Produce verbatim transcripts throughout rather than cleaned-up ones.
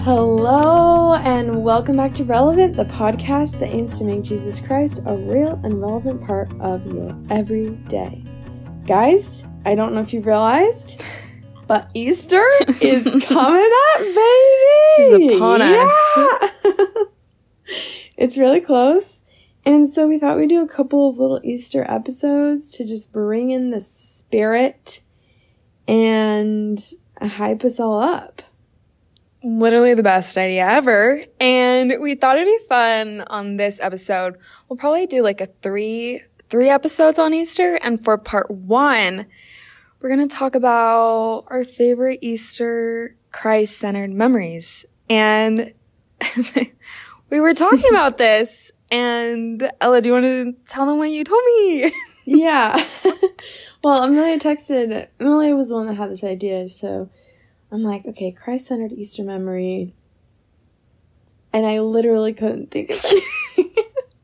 Hello, and welcome back to Relevant, the podcast that aims to make Jesus Christ a real and relevant part of your everyday. Guys, I don't know if you've realized, but Easter is coming up, baby! It's upon yeah. us. It's really close. And so we thought we'd do a couple of little Easter episodes to just bring in the spirit and hype us all up. Literally the best idea ever. And we thought it'd be fun on this episode. We'll probably do like a three, three episodes on Easter. And for part one, we're going to talk about our favorite Easter Christ-centered memories. And we were talking about this. And Ella, do you want to tell them what you told me? Yeah. Well, Amelia texted, Amelia was the one that had this idea, so I'm like, okay, Christ-centered Easter memory. And I literally couldn't think of anything.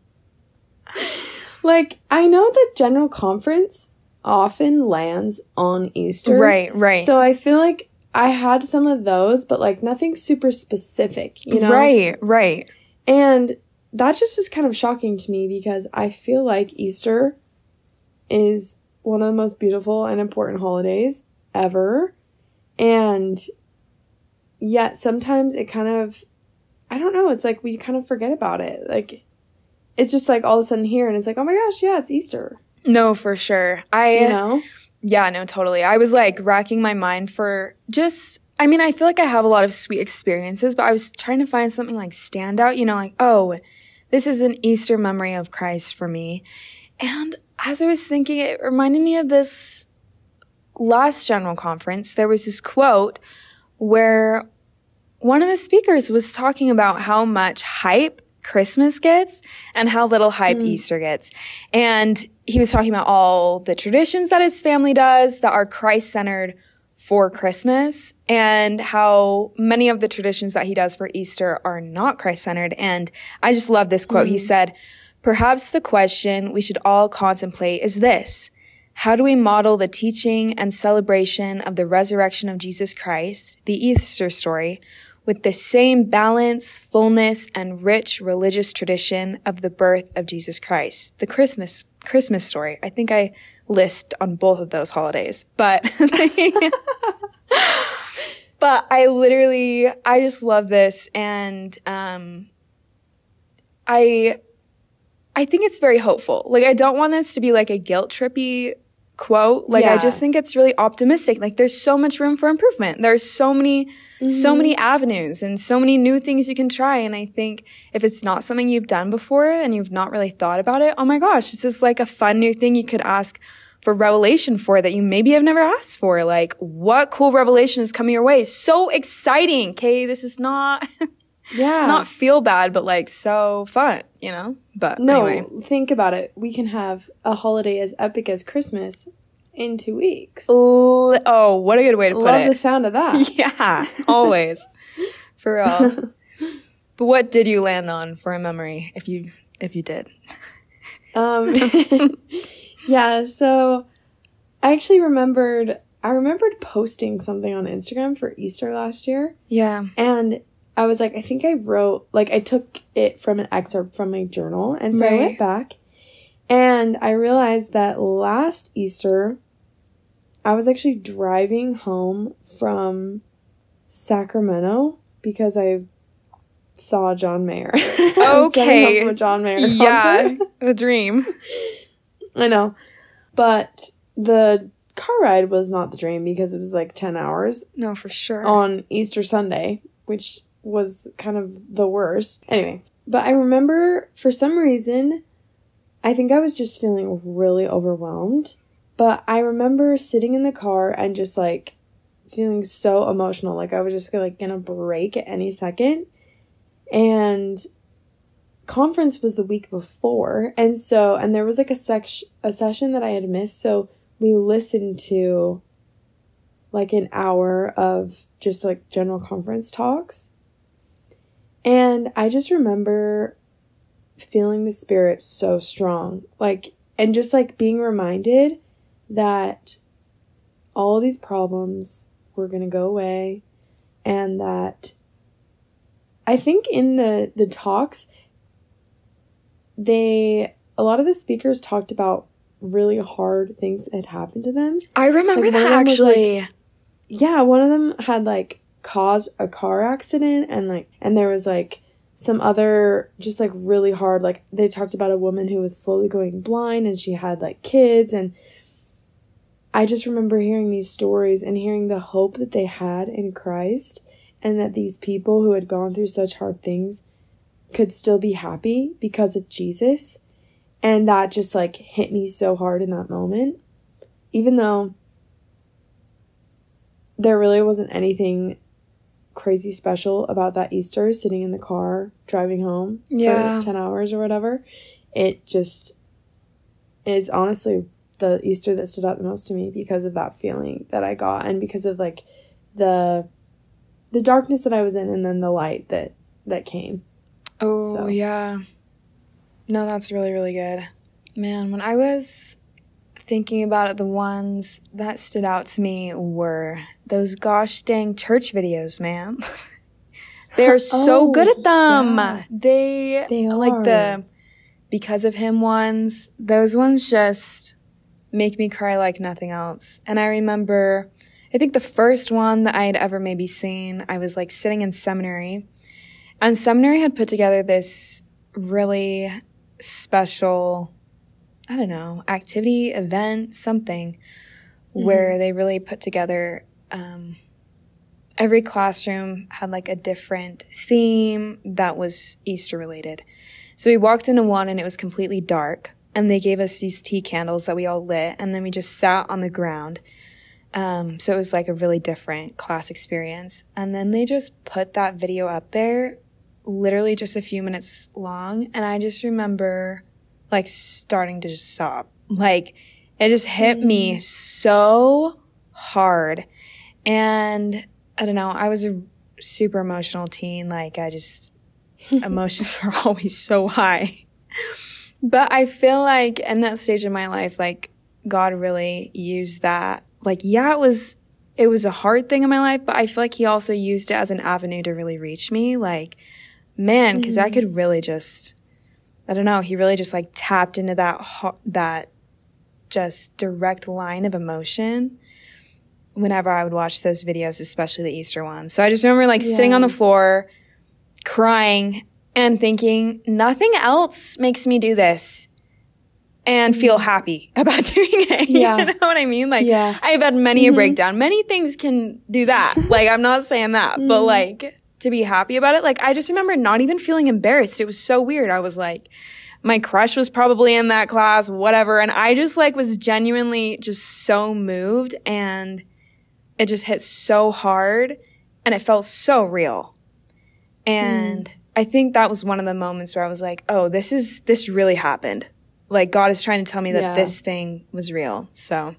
Like, I know the general conference often lands on Easter. Right, right. So I feel like I had some of those, but like nothing super specific, you know? Right, right. And that just is kind of shocking to me because I feel like Easter is one of the most beautiful and important holidays ever. And yet sometimes it kind of, I don't know, it's like we kind of forget about it. Like, it's just like all of a sudden here and it's like, oh my gosh, yeah, it's Easter. No, for sure. I, you know? Yeah, no, totally. I was like racking my mind for just, I mean, I feel like I have a lot of sweet experiences, but I was trying to find something like stand out, you know, like, oh, this is an Easter memory of Christ for me. And as I was thinking, it reminded me of this last general conference. There was this quote where one of the speakers was talking about how much hype Christmas gets and how little hype mm. Easter gets. And he was talking about all the traditions that his family does that are Christ-centered for Christmas and how many of the traditions that he does for Easter are not Christ-centered. And I just love this quote. Mm. He said, "Perhaps the question we should all contemplate is this: how do we model the teaching and celebration of the resurrection of Jesus Christ, the Easter story, with the same balance, fullness, and rich religious tradition of the birth of Jesus Christ, the Christmas Christmas story?" I think I list on both of those holidays, but but I literally I just love this, and um, I I think it's very hopeful. Like, I don't want this to be like a guilt trippy quote. Like, yeah. I just think it's really optimistic. Like, there's so much room for improvement. There's so many, mm-hmm. so many avenues and so many new things you can try. And I think if it's not something you've done before and you've not really thought about it, oh my gosh, this is like a fun new thing you could ask for revelation for that you maybe have never asked for. Like, what cool revelation is coming your way? So exciting, okay? This is not, yeah, not feel bad, but like so fun, you know? But no, anyway. Think about it. We can have a holiday as epic as Christmas in two weeks. L- oh, what a good way to put Love it. the sound of that. Yeah, always. For real. But what did you land on for a memory, if you if you did? Um, yeah, so I actually remembered, I remembered posting something on Instagram for Easter last year. Yeah. And I was like, I think I wrote, like, I took it from an excerpt from my journal. And so right. I went back and I realized that last Easter, I was actually driving home from Sacramento because I saw John Mayer. I was driving home from a John Mayer concert. Yeah, a dream. I know. But the car ride was not the dream because it was like ten hours. No, for sure. On Easter Sunday, which was kind of the worst. Anyway, but I remember for some reason, I think I was just feeling really overwhelmed. But I remember sitting in the car and just like feeling so emotional. Like I was just like gonna break at any second. And conference was the week before. And so, and there was like a sec- a session that I had missed. So we listened to like an hour of just like general conference talks. And I just remember feeling the Spirit so strong. Like, and just like being reminded that all of these problems were going to go away and that I think in the, the talks, they, a lot of the speakers talked about really hard things that had happened to them. I remember like, that actually. Like, yeah, one of them had like caused a car accident, and like, and there was like some other just like really hard, like they talked about a woman who was slowly going blind and she had like kids, and I just remember hearing these stories and hearing the hope that they had in Christ, and that these people who had gone through such hard things could still be happy because of Jesus. And that just like hit me so hard in that moment. Even though there really wasn't anything crazy special about that Easter, sitting in the car, driving home yeah. for ten hours or whatever. It just is honestly the Easter that stood out the most to me because of that feeling that I got, and because of like the the darkness that I was in, and then the light that that came. Oh, so. yeah. No, that's really, really good. Man, when I was thinking about it, the ones that stood out to me were those gosh dang church videos, man. They're so oh, good at them. Yeah. They, they are. like the Because of Him ones, those ones just make me cry like nothing else. And I remember, I think the first one that I had ever maybe seen, I was like sitting in seminary, and seminary had put together this really special, I don't know, activity, event, something, mm-hmm. where they really put together, um, every classroom had like a different theme that was Easter related. So we walked into one and it was completely dark, and they gave us these tea candles that we all lit, and then we just sat on the ground. Um, so it was like a really different class experience. And then they just put that video up there, literally just a few minutes long, and I just remember like starting to just sob. Like it just hit mm. me so hard. And I don't know, I was a super emotional teen. Like I just, emotions were always so high. But I feel like in that stage of my life, like God really used that. Like, yeah, it was, it was a hard thing in my life, but I feel like He also used it as an avenue to really reach me. Like, man, because mm. I could really just, I don't know, He really just like tapped into that, that just direct line of emotion whenever I would watch those videos, especially the Easter ones. So I just remember like yeah. sitting on the floor, crying, and thinking, nothing else makes me do this and feel happy about doing it. Yeah. You know what I mean? Like, yeah. I've had many mm-hmm. a breakdown. Many things can do that. Like, I'm not saying that, mm-hmm. but like, to be happy about it, like, I just remember not even feeling embarrassed. It was so weird. I was like, my crush was probably in that class, whatever. And I just like was genuinely just so moved, and it just hit so hard, and it felt so real. And mm. I think that was one of the moments where I was like, oh, this is, this really happened. Like, God is trying to tell me that yeah. this thing was real. So,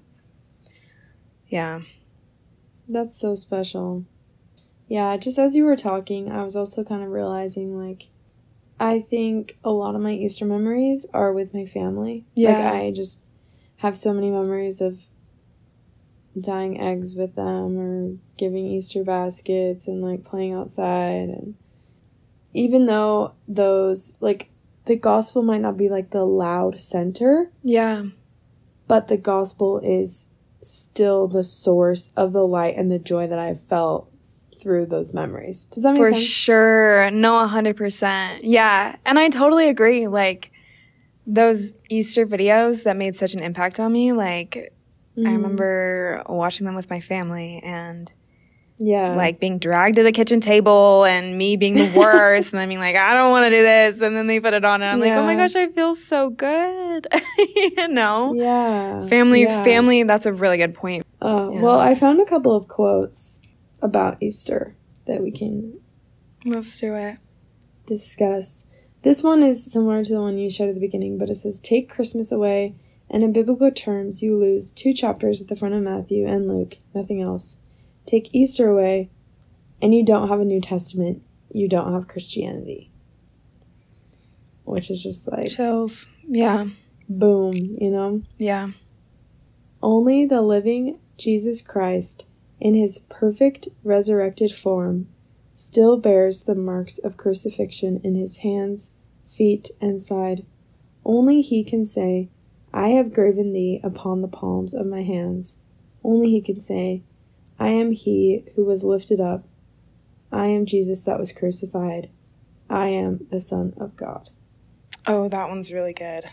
yeah. That's so special. Yeah, just as you were talking, I was also kind of realizing, like, I think a lot of my Easter memories are with my family. Yeah. Like, I just have so many memories of dyeing eggs with them, or giving Easter baskets, and, like, playing outside. And even though those, like, the gospel might not be, like, the loud center. Yeah. But the gospel is still the source of the light and the joy that I've felt through those memories. Does that make For sense? For sure. No, one hundred percent. Yeah. And I totally agree. Like, those Easter videos that made such an impact on me, like, mm. I remember watching them with my family, and yeah, like being dragged to the kitchen table and me being the worst and then being like, I don't want to do this. And then they put it on and I'm yeah. like, oh my gosh, I feel so good. You know? Yeah. Family, yeah. family, that's a really good point. Uh, yeah. Well, I found a couple of quotes about Easter that we can Let's do it. discuss. This one is similar to the one you shared at the beginning, but it says, take Christmas away, and in biblical terms, you lose two chapters at the front of Matthew and Luke, nothing else. Take Easter away, and you don't have a New Testament. You don't have Christianity. Which is just like... chills. Yeah. Boom, you know? Yeah. Only the living Jesus Christ, in his perfect resurrected form, still bears the marks of crucifixion in his hands, feet, and side. Only he can say, I have graven thee upon the palms of my hands. Only he can say, I am he who was lifted up. I am Jesus that was crucified. I am the Son of God. Oh, that one's really good.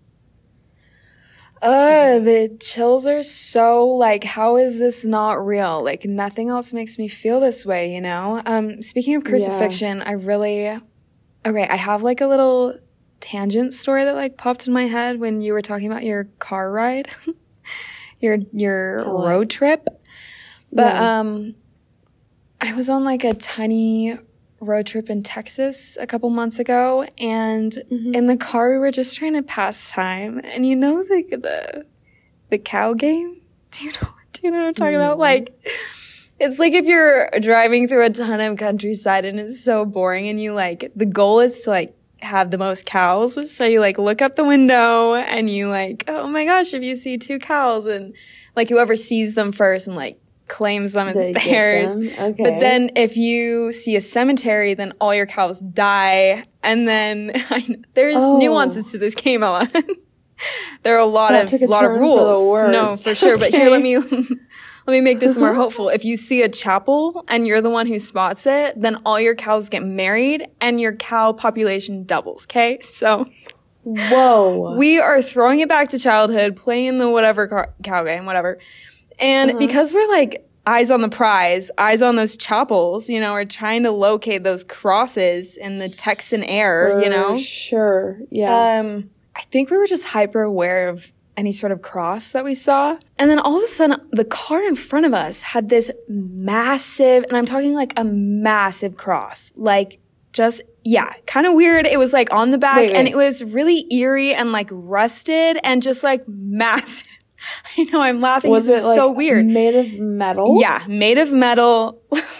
Uh, the chills are so, like, how is this not real? Like, nothing else makes me feel this way, you know? Um, speaking of crucifixion, yeah. I really, okay, I have, like, a little tangent story that, like, popped in my head when you were talking about your car ride, your, your Tell road it. trip. But, yeah. um, I was on, like, a tiny road trip in Texas a couple months ago, and mm-hmm. in the car we were just trying to pass time. And you know the the, the cow game? Do you know do you know what I'm talking mm-hmm. about? Like, it's like if you're driving through a ton of countryside and it's so boring, and you like the goal is to like have the most cows. So you like look up the window and you like, oh my gosh, if you see two cows, and like whoever sees them first and like claims them as theirs. Okay. But then if you see a cemetery, then all your cows die. And then I know, there's oh. nuances to this game, Ella. There are a lot that of a lot of rules. For no, for sure. Okay. But here, let me let me make this more hopeful. If you see a chapel and you're the one who spots it, then all your cows get married and your cow population doubles. Okay, so whoa, we are throwing it back to childhood, playing the whatever car- cow game, whatever. And uh-huh. because we're like eyes on the prize, eyes on those chapels, you know, we're trying to locate those crosses in the Texan air, For you know? Sure, yeah. Um, I think we were just hyper aware of any sort of cross that we saw. And then all of a sudden, the car in front of us had this massive, and I'm talking like a massive cross, like just, yeah, kind of weird. It was like on the back, wait, wait. and it was really eerie and like rusted and just like massive. I know, I'm laughing. Was it like so weird? Made of metal? Yeah, made of metal.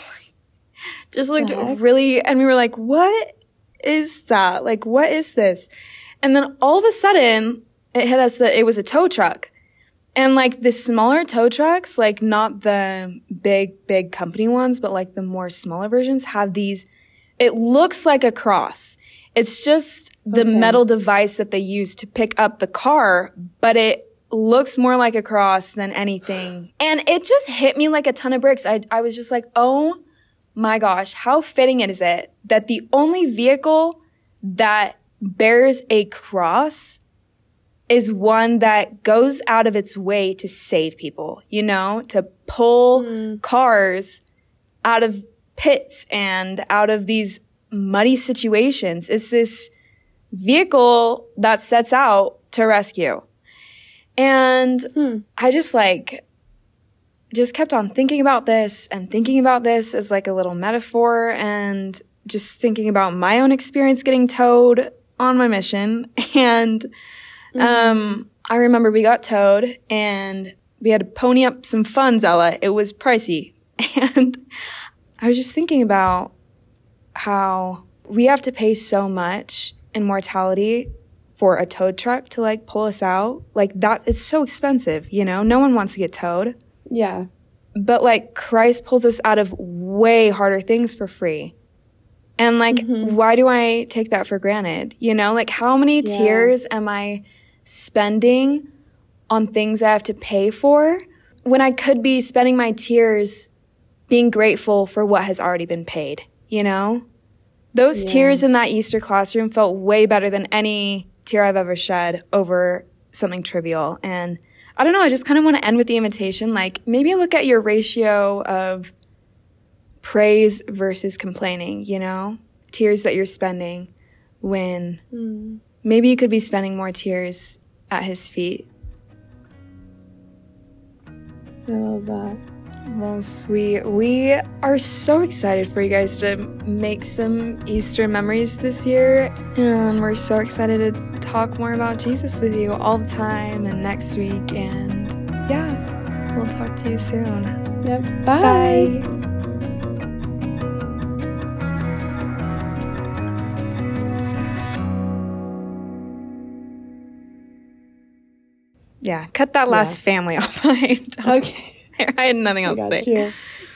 Just looked really, and we were like, what is that? Like, what is this? And then all of a sudden, it hit us that it was a tow truck. And like the smaller tow trucks, like not the big, big company ones, but like the more smaller versions have these, it looks like a cross. It's just the okay. metal device that they use to pick up the car, but it looks more like a cross than anything. And it just hit me like a ton of bricks. I, I was just like, oh my gosh, how fitting is it that the only vehicle that bears a cross is one that goes out of its way to save people, you know, to pull mm. cars out of pits and out of these muddy situations. It's this vehicle that sets out to rescue. And hmm. I just like, just kept on thinking about this and thinking about this as like a little metaphor, and just thinking about my own experience getting towed on my mission. And mm-hmm. um, I remember we got towed and we had to pony up some funds, Ella. It was pricey. And I was just thinking about how we have to pay so much in mortality for a tow truck to like pull us out. Like that, it's so expensive, you know? No one wants to get towed. Yeah. But like Christ pulls us out of way harder things for free. And like, mm-hmm. why do I take that for granted? You know, like how many yeah. tears am I spending on things I have to pay for when I could be spending my tears being grateful for what has already been paid, you know? Those yeah. tears in that Easter classroom felt way better than any tear I've ever shed over something trivial. And I don't know, I just kind of want to end with the invitation. Like, maybe look at your ratio of praise versus complaining, you know? Tears that you're spending when mm. maybe you could be spending more tears at his feet. I love that. Well, sweet. We are so excited for you guys to make some Easter memories this year. And we're so excited to talk more about Jesus with you all the time and next week. And yeah, we'll talk to you soon. Yep. Bye. Bye. Yeah, cut that last yeah. family off. Okay. I had nothing else I to say. You.